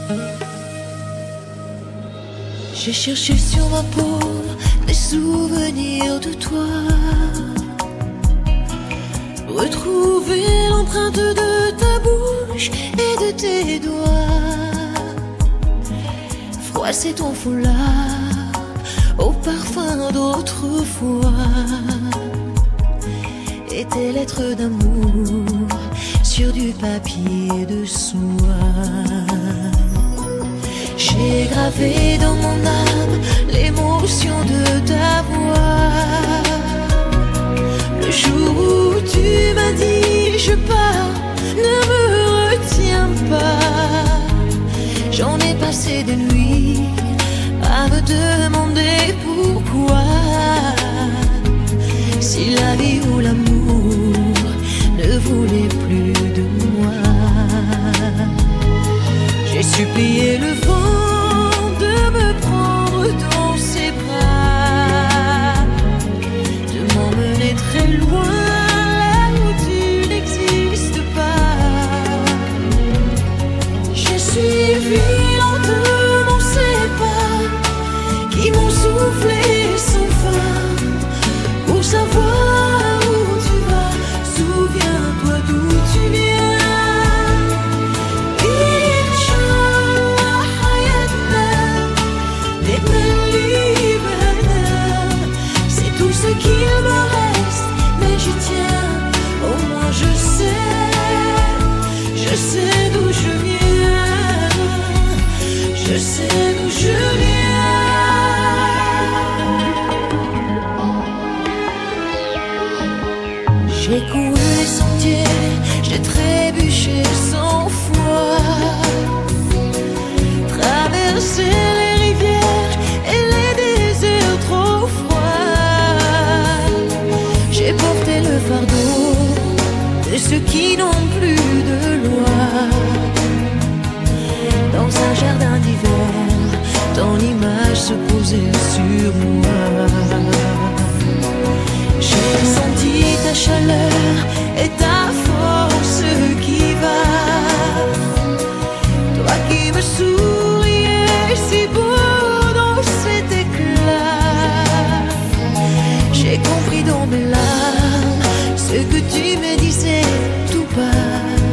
J'ai cherché sur ma peau des souvenirs de toi, retrouver l'empreinte de ta bouche et de tes doigts, froisser ton foulard au parfum d'autrefois, et tes lettres d'amour sur du papier de soie. J'ai gravé dans mon âme l'émotion de ta voix. Le jour où tu m'as dit je pars, ne me retiens pas. J'en ai passé des nuits à me demander pourquoi. Si la vie ou l'amour ne voulait plus de moi. J'ai supplié le vent de me prendre dans ses bras, de m'emmener très loin là où tu n'existes pas. J'ai suivi lentement ces pas qui m'ont soufflé sans fin pour savoir où tu vas. Souviens-toi d'où tu viens. Qu'il me reste, mais j'y tiens. Au moins je sais d'où je viens. Je sais d'où je viens. J'ai couru les sentiers, j'ai trébuché sans foi, traversé les rivières et les déserts trop froids. J'ai porté le fardeau de ceux qui n'ont plus de loi. Dans un jardin d'hiver, ton image se posait sur moi. J'ai senti ta chaleur et ta force qui va. Toi qui me souriais si beau dans cet éclat. J'ai compris dans mes larmes ce que tu me disais tout bas.